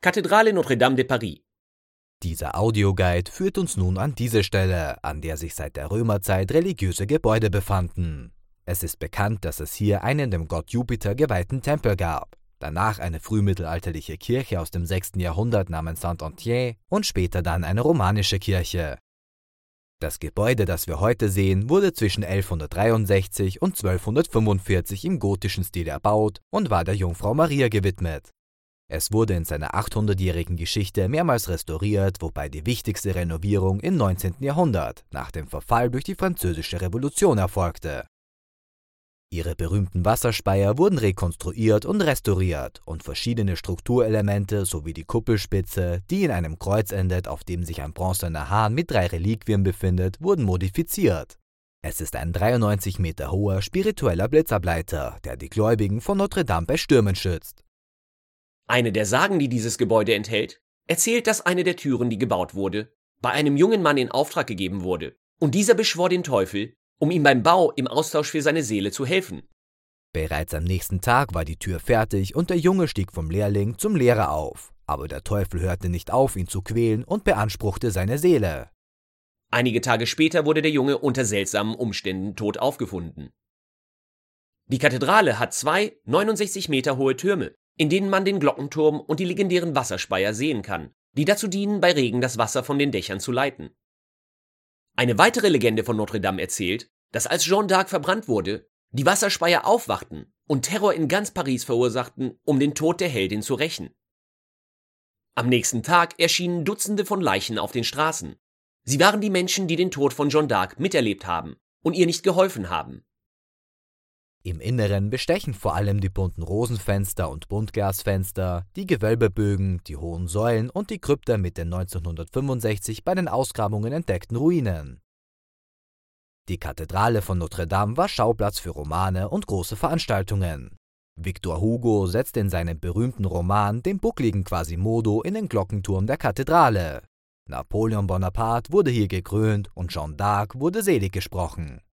Kathedrale Notre-Dame de Paris. Dieser Audioguide führt uns nun an diese Stelle, an der sich seit der Römerzeit religiöse Gebäude befanden. Es ist bekannt, dass es hier einen dem Gott Jupiter geweihten Tempel gab, danach eine frühmittelalterliche Kirche aus dem 6. Jahrhundert namens Saint-Anthier und später dann eine romanische Kirche. Das Gebäude, das wir heute sehen, wurde zwischen 1163 und 1245 im gotischen Stil erbaut und war der Jungfrau Maria gewidmet. Es wurde in seiner 800-jährigen Geschichte mehrmals restauriert, wobei die wichtigste Renovierung im 19. Jahrhundert nach dem Verfall durch die Französische Revolution erfolgte. Ihre berühmten Wasserspeier wurden rekonstruiert und restauriert und verschiedene Strukturelemente sowie die Kuppelspitze, die in einem Kreuz endet, auf dem sich ein bronzener Hahn mit 3 Reliquien befindet, wurden modifiziert. Es ist ein 93 Meter hoher spiritueller Blitzableiter, der die Gläubigen von Notre Dame bei Stürmen schützt. Eine der Sagen, die dieses Gebäude enthält, erzählt, dass eine der Türen, die gebaut wurde, bei einem jungen Mann in Auftrag gegeben wurde, und dieser beschwor den Teufel, um ihm beim Bau im Austausch für seine Seele zu helfen. Bereits am nächsten Tag war die Tür fertig und der Junge stieg vom Lehrling zum Lehrer auf, aber der Teufel hörte nicht auf, ihn zu quälen und beanspruchte seine Seele. Einige Tage später wurde der Junge unter seltsamen Umständen tot aufgefunden. Die Kathedrale hat 2 69 Meter hohe Türme, in denen man den Glockenturm und die legendären Wasserspeier sehen kann, die dazu dienen, bei Regen das Wasser von den Dächern zu leiten. Eine weitere Legende von Notre Dame erzählt, dass als Jeanne d'Arc verbrannt wurde, die Wasserspeier aufwachten und Terror in ganz Paris verursachten, um den Tod der Heldin zu rächen. Am nächsten Tag erschienen Dutzende von Leichen auf den Straßen. Sie waren die Menschen, die den Tod von Jeanne d'Arc miterlebt haben und ihr nicht geholfen haben. Im Inneren bestechen vor allem die bunten Rosenfenster und Buntglasfenster, die Gewölbebögen, die hohen Säulen und die Krypta mit den 1965 bei den Ausgrabungen entdeckten Ruinen. Die Kathedrale von Notre Dame war Schauplatz für Romane und große Veranstaltungen. Victor Hugo setzte in seinem berühmten Roman den buckligen Quasimodo in den Glockenturm der Kathedrale. Napoleon Bonaparte wurde hier gekrönt und Jeanne d'Arc wurde selig gesprochen.